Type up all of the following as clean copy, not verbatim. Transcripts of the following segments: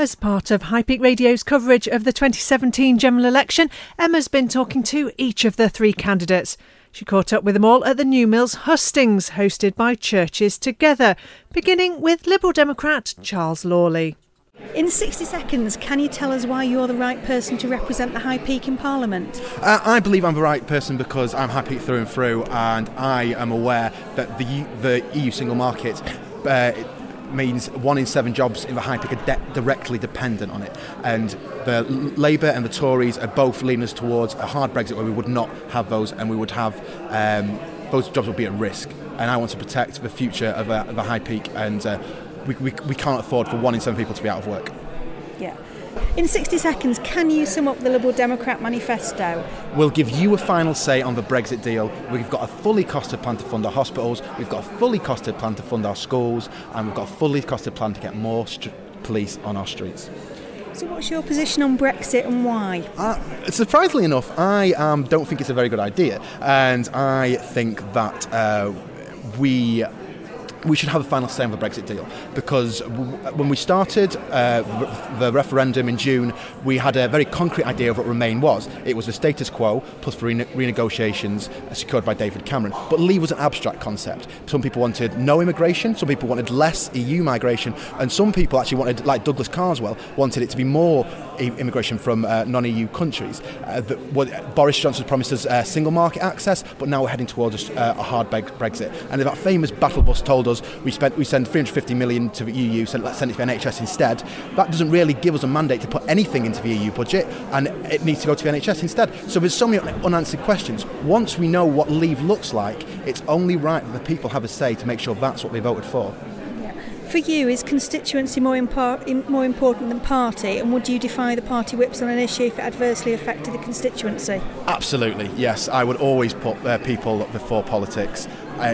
As part of High Peak Radio's coverage of the 2017 general election, Emma's been talking to each of the three candidates. She caught up with them all at the New Mills hustings, hosted by Churches Together, beginning with Liberal Democrat Charles Lawley. In 60 seconds, can you tell us why you're the right person to represent the High Peak in Parliament? I believe I'm the right person because I'm High Peak through and through, and I am aware that the EU single market means 1 in 7 jobs in the High Peak are directly dependent on it. And the Labour and the Tories are both leaning us towards a hard Brexit where we would not have those, and we would have those jobs would be at risk. And I want to protect the future of the High Peak, and we can't afford for 1 in 7 people to be out of work. Yeah. In 60 seconds, can you sum up the Liberal Democrat manifesto? We'll give you a final say on the Brexit deal. We've got a fully costed plan to fund our hospitals, we've got a fully costed plan to fund our schools, and we've got a fully costed plan to get more police on our streets. So what's your position on Brexit and why? Surprisingly enough, I don't think it's a very good idea, and I think that we should have a final say on the Brexit deal, because when we started the referendum in June, we had a very concrete idea of what Remain was. It was the status quo plus renegotiations secured by David Cameron. But leave was an abstract concept. Some people wanted no immigration, some people wanted less EU migration, and some people actually wanted, like Douglas Carswell, wanted it to be more immigration from non-EU countries. Boris Johnson promised us single market access, but now we're heading towards a hard Brexit. And that famous battle bus told us we send 350 million to the EU, so let's send it to the NHS instead. That doesn't really give us a mandate to put anything into the EU budget, and it needs to go to the NHS instead. So there's so many unanswered questions. Once we know what Leave looks like, it's only right that the people have a say to make sure that's what they voted for. For you, is constituency more important than party, and would you defy the party whips on an issue if it adversely affected the constituency? Absolutely, yes. I would always put people before politics.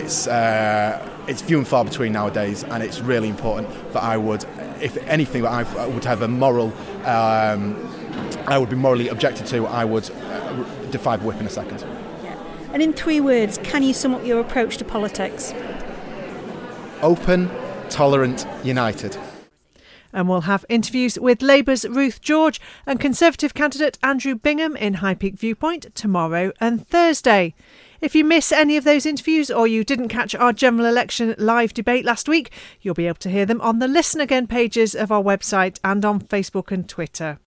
It's few and far between nowadays, and it's really important that I would, if anything, that I would have a moral, I would be morally objected to, I would defy the whip in a second. Yeah. And in 3 words, can you sum up your approach to politics? Open, tolerant, united. And we'll have interviews with Labour's Ruth George and Conservative candidate Andrew Bingham in High Peak Viewpoint tomorrow and Thursday. If you miss any of those interviews or you didn't catch our general election live debate last week, you'll be able to hear them on the Listen Again pages of our website and on Facebook and Twitter.